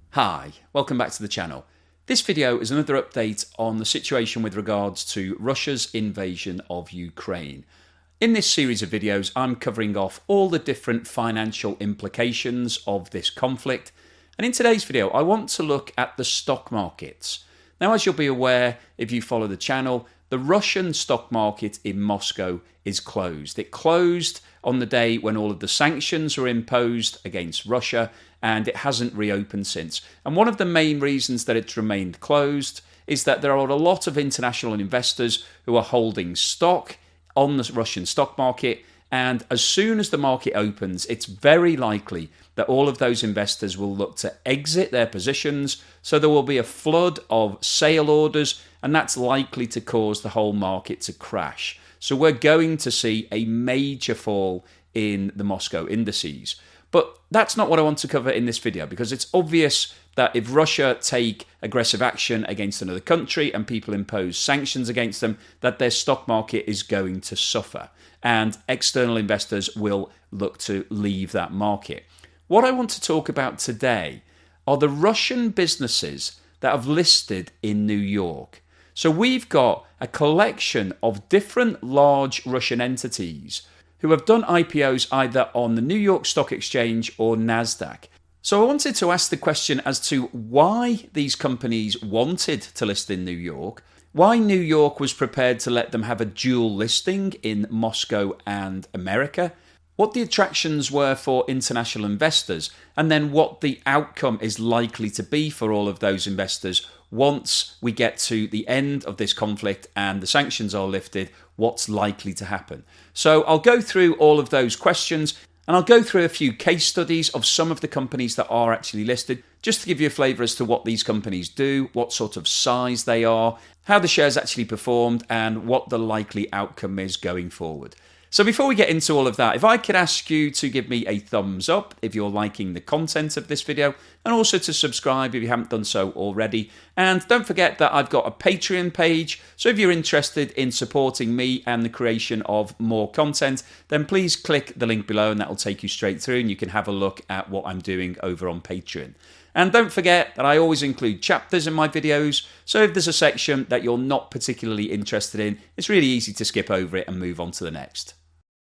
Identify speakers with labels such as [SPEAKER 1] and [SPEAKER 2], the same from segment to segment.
[SPEAKER 1] Hi, welcome back to the channel. This video is another update on the situation with regards to Russia's invasion of Ukraine. In this series of videos, I'm covering off all the different financial implications of this conflict. And in today's video, I want to look at the stock markets. Now, as you'll be aware, if you follow the channel, the Russian stock market in Moscow is closed. It closed on the day when all of the sanctions were imposed against Russia, and it hasn't reopened since. And one of the main reasons that it's remained closed is that there are a lot of international investors who are holding stock on the Russian stock market, and as soon as the market opens, it's very likely that all of those investors will look to exit their positions, so there will be a flood of sale orders, and that's likely to cause the whole market to crash. So we're going to see a major fall in the Moscow indices. But that's not what I want to cover in this video, because it's obvious that if Russia take aggressive action against another country and people impose sanctions against them, that their stock market is going to suffer and external investors will look to leave that market. What I want to talk about today are the Russian businesses that have listed in New York. So we've got a collection of different large Russian entities who have done IPOs either on the New York Stock Exchange or NASDAQ. So I wanted to ask the question as to why these companies wanted to list in New York, why New York was prepared to let them have a dual listing in Moscow and America, what the attractions were for international investors, and then what the outcome is likely to be for all of those investors once we get to the end of this conflict and the sanctions are lifted, what's likely to happen. So I'll go through all of those questions, and I'll go through a few case studies of some of the companies that are actually listed, just to give you a flavour as to what these companies do, what sort of size they are, how the shares actually performed, and what the likely outcome is going forward. So before we get into all of that, if I could ask you to give me a thumbs up if you're liking the content of this video, and also to subscribe if you haven't done so already. And don't forget that I've got a Patreon page, so if you're interested in supporting me and the creation of more content, then please click the link below and that will take you straight through and you can have a look at what I'm doing over on Patreon. And don't forget that I always include chapters in my videos, so if there's a section that you're not particularly interested in, it's really easy to skip over it and move on to the next.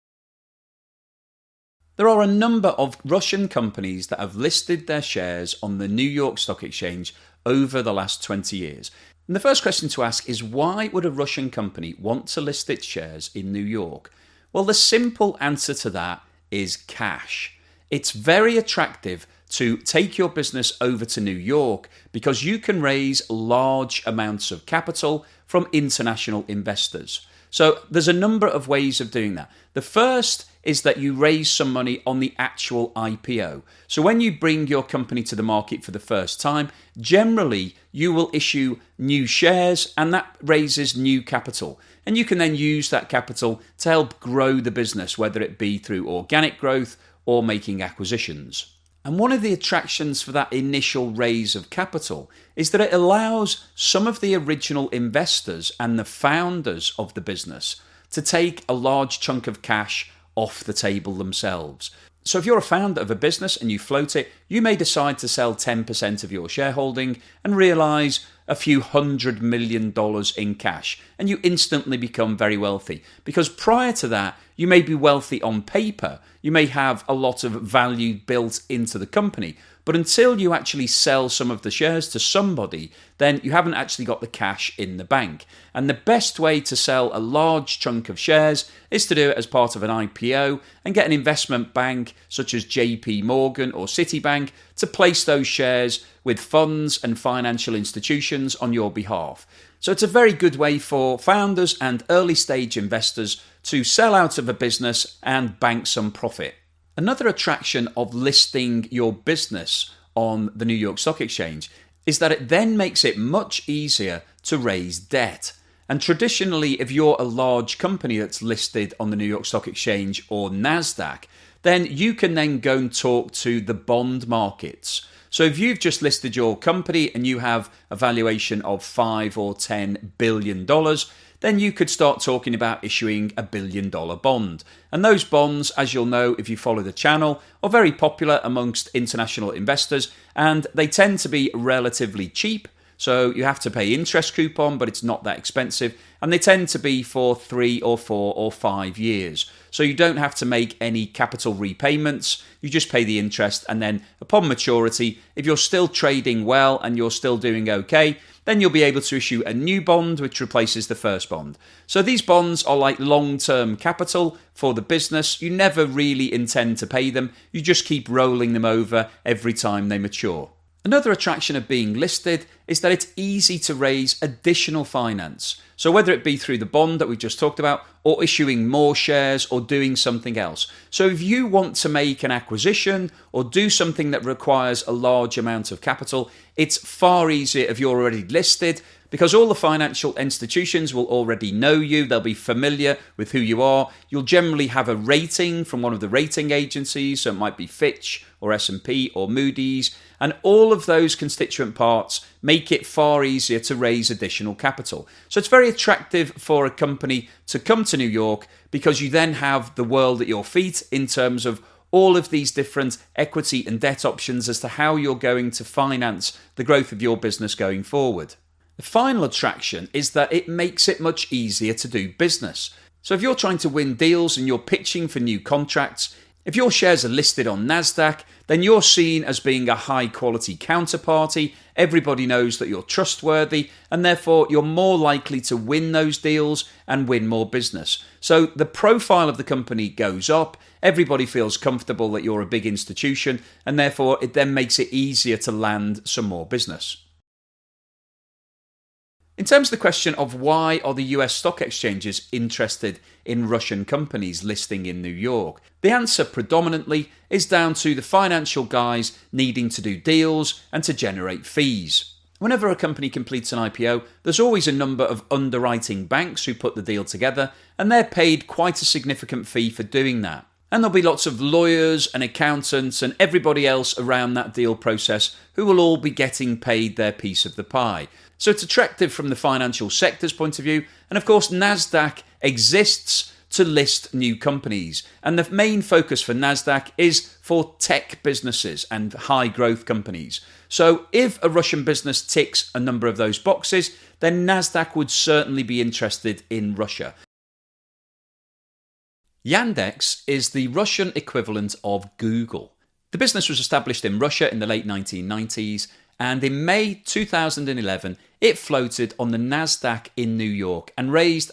[SPEAKER 1] There are a number of Russian companies that have listed their shares on the New York Stock Exchange over the last 20 years. And the first question to ask is, why would a Russian company want to list its shares in New York? Well, the simple answer to that is cash. It's very attractive to take your business over to New York because you can raise large amounts of capital from international investors. So there's a number of ways of doing that. The first is that you raise some money on the actual IPO. So when you bring your company to the market for the first time, generally you will issue new shares and that raises new capital. And you can then use that capital to help grow the business, whether it be through organic growth or making acquisitions. And one of the attractions for that initial raise of capital is that it allows some of the original investors and the founders of the business to take a large chunk of cash off the table themselves. So if you're a founder of a business and you float it, you may decide to sell 10% of your shareholding and realise a few $100 million in cash, and you instantly become very wealthy. Because prior to that, you may be wealthy on paper, you may have a lot of value built into the company, but until you actually sell some of the shares to somebody, then you haven't actually got the cash in the bank. And the best way to sell a large chunk of shares is to do it as part of an IPO and get an investment bank such as JP Morgan or Citibank to place those shares with funds and financial institutions on your behalf. So it's a very good way for founders and early stage investors to sell out of a business and bank some profit. Another attraction of listing your business on the New York Stock Exchange is that it then makes it much easier to raise debt. And traditionally, if you're a large company that's listed on the New York Stock Exchange or NASDAQ, then you can then go and talk to the bond markets. So if you've just listed your company and you have a valuation of $5 or $10 billion, then you could start talking about issuing a $1 billion bond. And those bonds, as you'll know if you follow the channel, are very popular amongst international investors, and they tend to be relatively cheap. So you have to pay interest coupon, but it's not that expensive. And they tend to be for 3 or 4 or 5 years. So you don't have to make any capital repayments. You just pay the interest. And then upon maturity, if you're still trading well and you're still doing okay, then you'll be able to issue a new bond which replaces the first bond. So these bonds are like long-term capital for the business. You never really intend to pay them. You just keep rolling them over every time they mature. Another attraction of being listed is that it's easy to raise additional finance. So whether it be through the bond that we just talked about, or issuing more shares, or doing something else. So if you want to make an acquisition or do something that requires a large amount of capital, it's far easier if you're already listed, because all the financial institutions will already know you. They'll be familiar with who you are. You'll generally have a rating from one of the rating agencies, so it might be Fitch or S&P or Moody's, and all of those constituent parts make it far easier to raise additional capital. So it's very attractive for a company to come to New York, because you then have the world at your feet in terms of all of these different equity and debt options as to how you're going to finance the growth of your business going forward. The final attraction is that it makes it much easier to do business. So if you're trying to win deals and you're pitching for new contracts, if your shares are listed on NASDAQ, then you're seen as being a high quality counterparty. Everybody knows that you're trustworthy, and therefore you're more likely to win those deals and win more business. So the profile of the company goes up. Everybody feels comfortable that you're a big institution, and therefore it then makes it easier to land some more business. In terms of the question of why are the US stock exchanges interested in Russian companies listing in New York, the answer predominantly is down to the financial guys needing to do deals and to generate fees. Whenever a company completes an IPO, there's always a number of underwriting banks who put the deal together, and they're paid quite a significant fee for doing that. And there'll be lots of lawyers and accountants and everybody else around that deal process who will all be getting paid their piece of the pie. So it's attractive from the financial sector's point of view. And of course, NASDAQ exists to list new companies. And the main focus for NASDAQ is for tech businesses and high growth companies. So if a Russian business ticks a number of those boxes, then NASDAQ would certainly be interested in Russia. Yandex is the Russian equivalent of Google. The business was established in Russia in the late 1990s, and in May 2011, it floated on the NASDAQ in New York and raised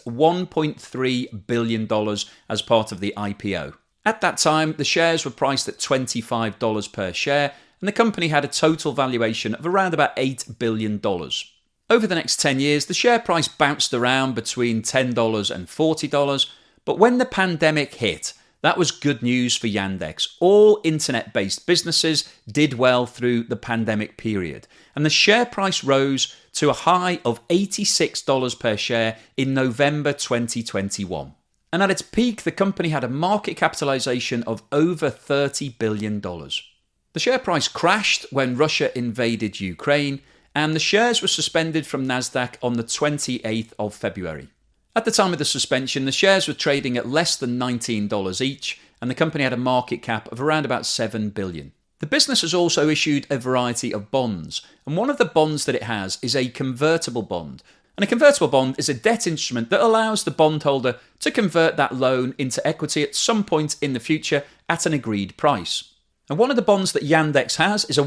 [SPEAKER 1] $1.3 billion as part of the IPO. At that time, the shares were priced at $25 per share, and the company had a total valuation of around about $8 billion. Over the next 10 years, the share price bounced around between $10 and $40, but when the pandemic hit, that was good news for Yandex. All internet-based businesses did well through the pandemic period, and the share price rose to a high of $86 per share in November 2021. And at its peak, the company had a market capitalization of over $30 billion. The share price crashed when Russia invaded Ukraine, and the shares were suspended from NASDAQ on the 28th of February. At the time of the suspension, the shares were trading at less than $19 each, and the company had a market cap of around about $7 billion. The business has also issued a variety of bonds, and one of the bonds that it has is a convertible bond. And a convertible bond is a debt instrument that allows the bondholder to convert that loan into equity at some point in the future at an agreed price. And one of the bonds that Yandex has is a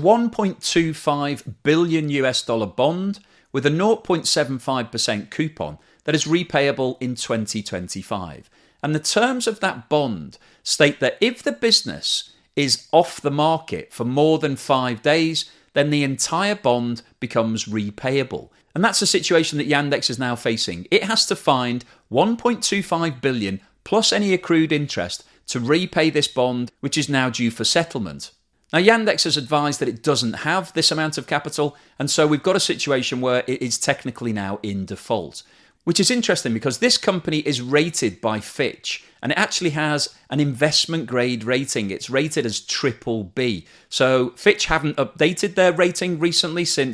[SPEAKER 1] $1.25 billion bond with a 0.75% coupon that is repayable in 2025. And the terms of that bond state that if the business is off the market for more than 5 days, then the entire bond becomes repayable. And that's the situation that Yandex is now facing. It has to find $1.25 billion plus any accrued interest to repay this bond, which is now due for settlement. Now, Yandex has advised that it doesn't have this amount of capital, and so we've got a situation where it is technically now in default. Which is interesting because this company is rated by Fitch, and it actually has an investment grade rating. It's rated as BBB. So Fitch haven't updated their rating recently since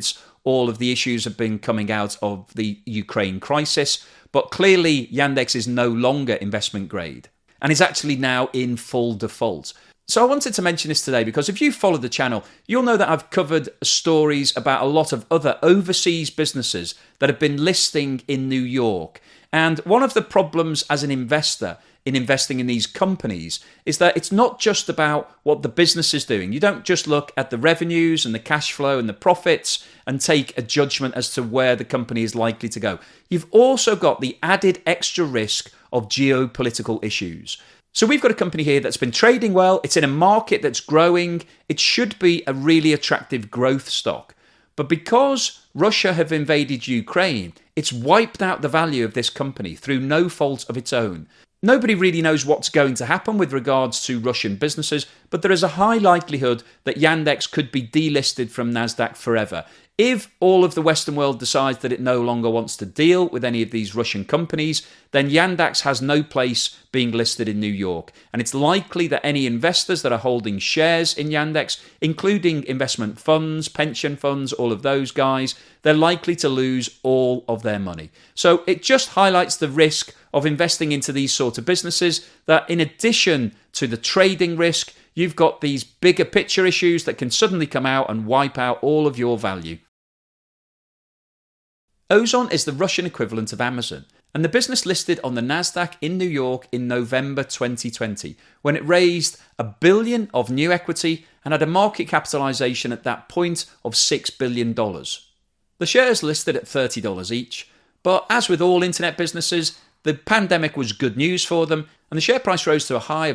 [SPEAKER 1] all of the issues have been coming out of the Ukraine crisis. But clearly, Yandex is no longer investment grade and is actually now in full default. So I wanted to mention this today because if you follow the channel, you'll know that I've covered stories about a lot of other overseas businesses that have been listing in New York. And one of the problems as an investor in investing in these companies is that it's not just about what the business is doing. You don't just look at the revenues and the cash flow and the profits and take a judgment as to where the company is likely to go. You've also got the added extra risk of geopolitical issues. So we've got a company here that's been trading well. It's in a market that's growing. It should be a really attractive growth stock. But because Russia have invaded Ukraine, it's wiped out the value of this company through no fault of its own. Nobody really knows what's going to happen with regards to Russian businesses, but there is a high likelihood that Yandex could be delisted from Nasdaq forever. If all of the Western world decides that it no longer wants to deal with any of these Russian companies, then Yandex has no place being listed in New York. And it's likely that any investors that are holding shares in Yandex, including investment funds, pension funds, all of those guys, they're likely to lose all of their money. So it just highlights the risk of investing into these sort of businesses, that in addition to the trading risk, you've got these bigger picture issues that can suddenly come out and wipe out all of your value. Ozon is the Russian equivalent of Amazon, and the business listed on the Nasdaq in New York in November 2020, when it raised $1 billion of new equity and had a market capitalization at that point of $6 billion. The shares listed at $30 each, but as with all internet businesses, the pandemic was good news for them, and the share price rose to a high of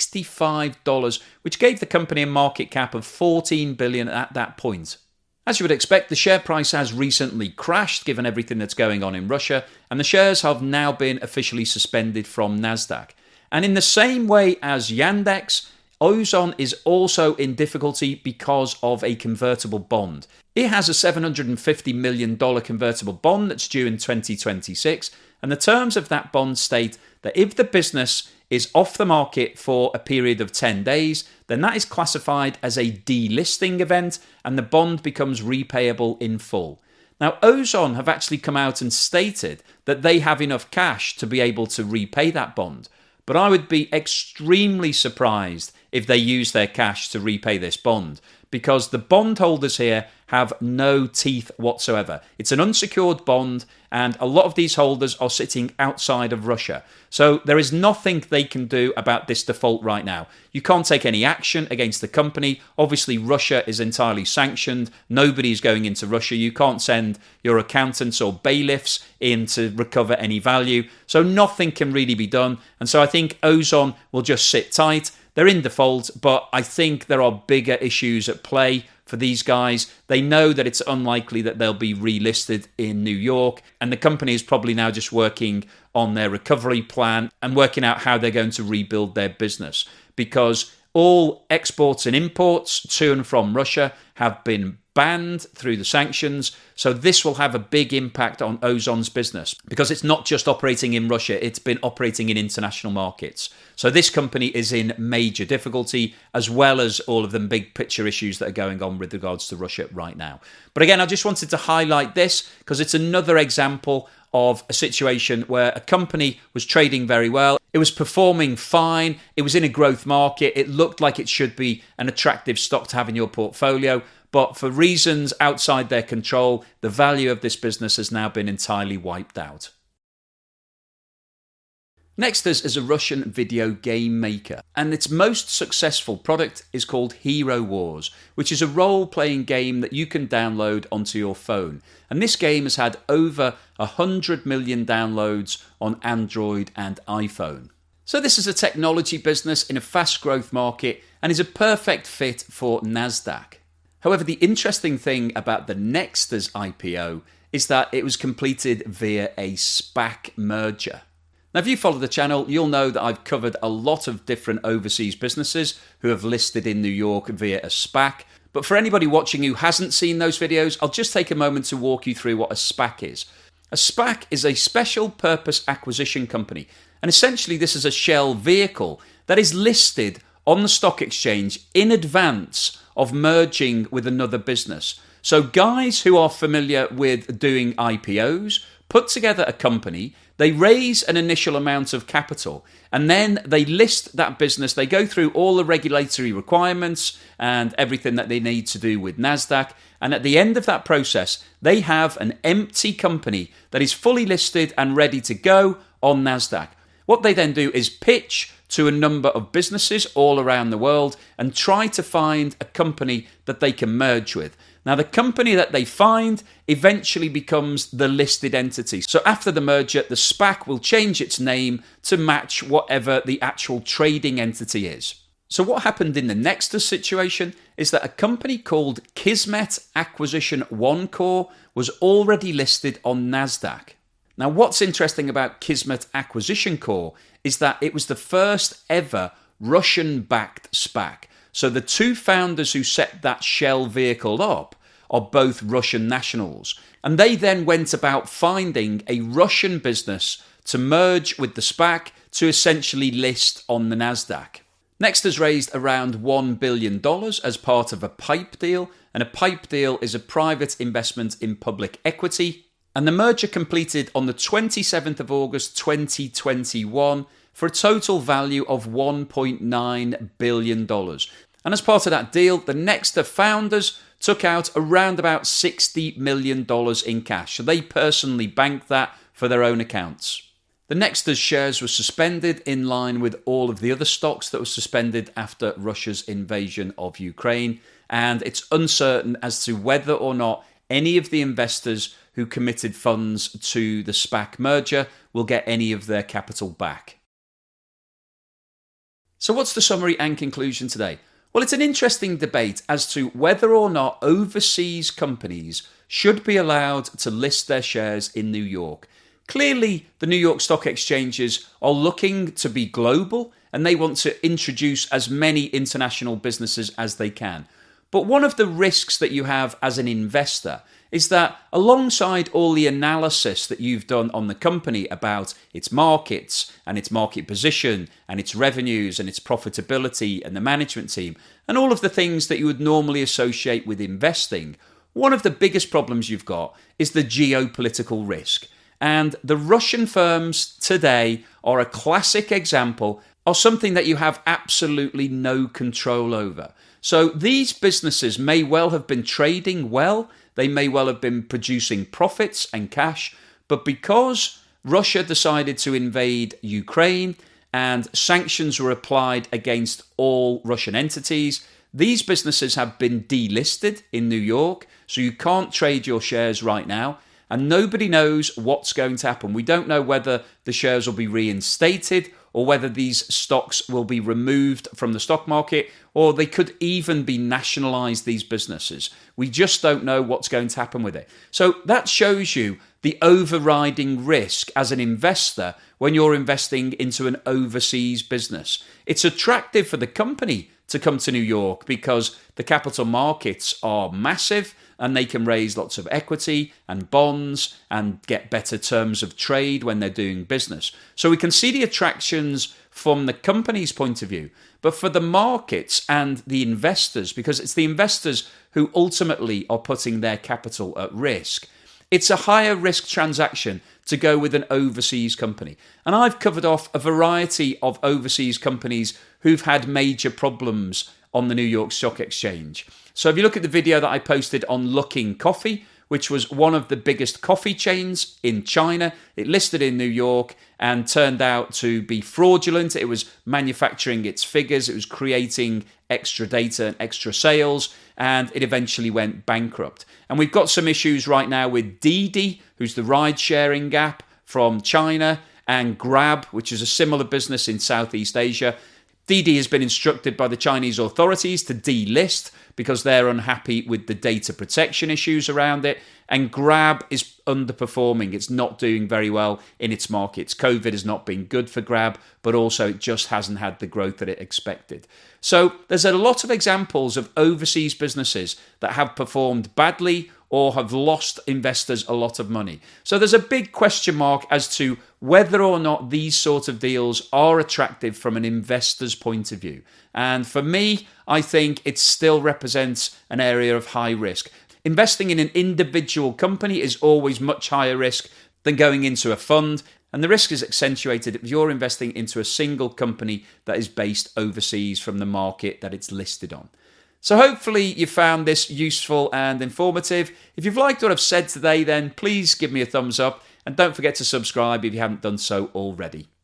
[SPEAKER 1] $65, which gave the company a market cap of $14 billion at that point. As you would expect, the share price has recently crashed given everything that's going on in Russia, and the shares have now been officially suspended from Nasdaq. And in the same way as Yandex, Ozon is also in difficulty because of a convertible bond. It has a $750 million convertible bond that's due in 2026, and the terms of that bond state that if the business is off the market for a period of 10 days, then that is classified as a delisting event and the bond becomes repayable in full. Now, Ozon have actually come out and stated that they have enough cash to be able to repay that bond. But I would be extremely surprised if they use their cash to repay this bond, because the bondholders here have no teeth whatsoever. It's an unsecured bond, and a lot of these holders are sitting outside of Russia. So there is nothing they can do about this default right now. You can't take any action against the company. Obviously, Russia is entirely sanctioned. Nobody is going into Russia. You can't send your accountants or bailiffs in to recover any value. So nothing can really be done. And so I think Ozon will just sit tight. They're in default, but I think there are bigger issues at play for these guys. They know that it's unlikely that they'll be relisted in New York, and the company is probably now just working on their recovery plan and working out how they're going to rebuild their business, because all exports and imports to and from Russia have been banned through the sanctions. So this will have a big impact on Ozon's business because it's not just operating in Russia, it's been operating in international markets. So this company is in major difficulty, as well as all of the big picture issues that are going on with regards to Russia right now. But again, I just wanted to highlight this because it's another example of a situation where a company was trading very well. It was performing fine. It was in a growth market. It looked like it should be an attractive stock to have in your portfolio. But for reasons outside their control, the value of this business has now been entirely wiped out. Nexters is a Russian video game maker, and its most successful product is called Hero Wars, which is a role-playing game that you can download onto your phone. And this game has had over 100 million downloads on Android and iPhone. So this is a technology business in a fast-growth market and is a perfect fit for Nasdaq. However, the interesting thing about the Nexters IPO is that it was completed via a SPAC merger. Now, if you follow the channel, you'll know that I've covered a lot of different overseas businesses who have listed in New York via a SPAC. But for anybody watching who hasn't seen those videos, I'll just take a moment to walk you through what a SPAC is. A SPAC is a special purpose acquisition company. And essentially, this is a shell vehicle that is listed on the stock exchange in advance of merging with another business. So guys who are familiar with doing IPOs put together a company, they raise an initial amount of capital, and then they list that business. They go through all the regulatory requirements and everything that they need to do with NASDAQ. And at the end of that process, they have an empty company that is fully listed and ready to go on NASDAQ. What they then do is pitch to a number of businesses all around the world and try to find a company that they can merge with. Now, the company that they find eventually becomes the listed entity. So after the merger, the SPAC will change its name to match whatever the actual trading entity is. So what happened in the Nextus situation is that a company called Kismet Acquisition One Corp was already listed on NASDAQ. Now, what's interesting about Kismet Acquisition Corp is that it was the first ever Russian-backed SPAC. So the two founders who set that shell vehicle up are both Russian nationals. And they then went about finding a Russian business to merge with the SPAC to essentially list on the NASDAQ. Nextus raised around $1 billion as part of a PIPE deal. And a PIPE deal is a private investment in public equity. And the merger completed on the 27th of August 2021 for a total value of $1.9 billion. And as part of that deal, the Nextus founders took out around about $60 million in cash. So they personally banked that for their own accounts. The Nextus shares were suspended in line with all of the other stocks that were suspended after Russia's invasion of Ukraine. And it's uncertain as to whether or not any of the investors who committed funds to the SPAC merger will get any of their capital back. So what's the summary and conclusion today? Well, it's an interesting debate as to whether or not overseas companies should be allowed to list their shares in New York. Clearly, the New York Stock Exchanges are looking to be global and they want to introduce as many international businesses as they can. But one of the risks that you have as an investor is that alongside all the analysis that you've done on the company about its markets and its market position and its revenues and its profitability and the management team and all of the things that you would normally associate with investing, one of the biggest problems you've got is the geopolitical risk. And the Russian firms today are a classic example of something that you have absolutely no control over. So these businesses may well have been trading well, they may well have been producing profits and cash, but because Russia decided to invade Ukraine and sanctions were applied against all Russian entities, these businesses have been delisted in New York, so you can't trade your shares right now. And nobody knows what's going to happen. We don't know whether the shares will be reinstated or whether these stocks will be removed from the stock market, or they could even be nationalized, these businesses. We just don't know what's going to happen with it. So that shows you the overriding risk as an investor when you're investing into an overseas business. It's attractive for the company to come to New York because the capital markets are massive and they can raise lots of equity and bonds and get better terms of trade when they're doing business. So we can see the attractions from the company's point of view, but for the markets and the investors, because it's the investors who ultimately are putting their capital at risk, it's a higher risk transaction to go with an overseas company. And I've covered off a variety of overseas companies who've had major problems on the New York Stock Exchange. So if you look at the video that I posted on Luckin Coffee, which was one of the biggest coffee chains in China, it listed in New York and turned out to be fraudulent. It was manufacturing its figures, it was creating extra data and extra sales, and it eventually went bankrupt. And we've got some issues right now with Didi, who's the ride-sharing app from China, and Grab, which is a similar business in Southeast Asia. Didi has been instructed by the Chinese authorities to delist because they're unhappy with the data protection issues around it. And Grab is underperforming. It's not doing very well in its markets. COVID has not been good for Grab, but also it just hasn't had the growth that it expected. So there's a lot of examples of overseas businesses that have performed badly or have lost investors a lot of money. So there's a big question mark as to whether or not these sort of deals are attractive from an investor's point of view. And for me, I think it still represents an area of high risk. Investing in an individual company is always much higher risk than going into a fund, and the risk is accentuated if you're investing into a single company that is based overseas from the market that it's listed on. So hopefully you found this useful and informative. If you've liked what I've said today, then please give me a thumbs up, and don't forget to subscribe if you haven't done so already.